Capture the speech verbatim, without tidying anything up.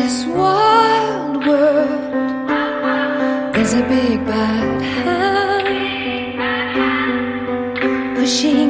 this wild world is a big bad hand pushing